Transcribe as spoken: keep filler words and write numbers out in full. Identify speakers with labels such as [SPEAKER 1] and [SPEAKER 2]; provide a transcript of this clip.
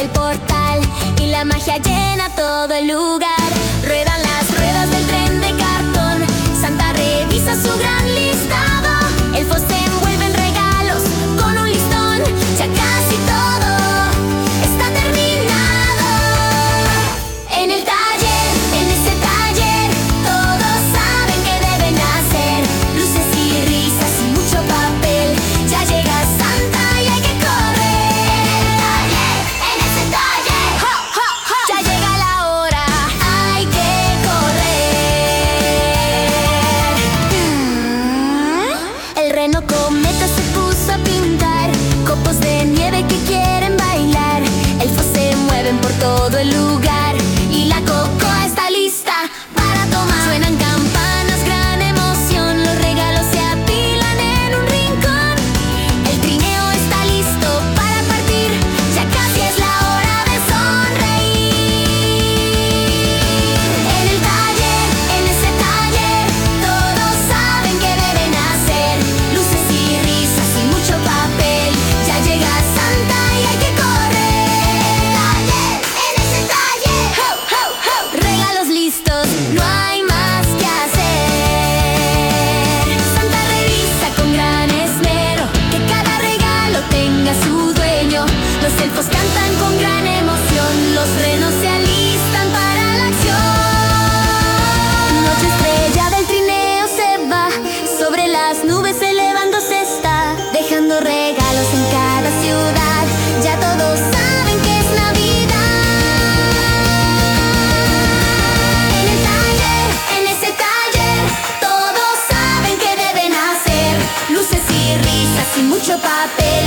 [SPEAKER 1] el portal y la magia llena todo el lugar. Ruedan las ruedas del tren de cartón, Santa revisa su gran listado. Elfos se envuelven regalos con un listón, ya casi todo está terminado. En el taller, en ese taller, todos saben que deben hacer luces y risas y mucho papel. Ya llega Santa y hay que correr. Taller, en ese taller, ¡ho, ho, ho! Ya llega la hora, hay que correr. Mm. El reno cometa se puso a pintar copos de nieve que quieren bailar. Elfos se mueven por todo el lugar y la cocoa está lista para tomar. Suenan campanas, gran emoción, los regalos se apilan en un rincón. El trineo está listo para partir, ya casi es la hora de sonreír. En el taller, en ese taller, todos saben que deben hacer luces y risas y mucho papel. Ya llega Santa y hay que correr. Taller, en ese taller, ho, ho, ho. Regalos listos, no hay más que hacer. Santa revisa con gran esmero que cada regalo tenga su dueño. Los elfos cantan con gran emoción, los renos se alistan para la acción. Noche estrella del trineo se va, sobre las nubes elevándose está, dejando regalos en cada ciudad. Ya todos saben que es Navidad. En el taller, en ese taller, todos saben que deben hacer luces y risas y mucho papel.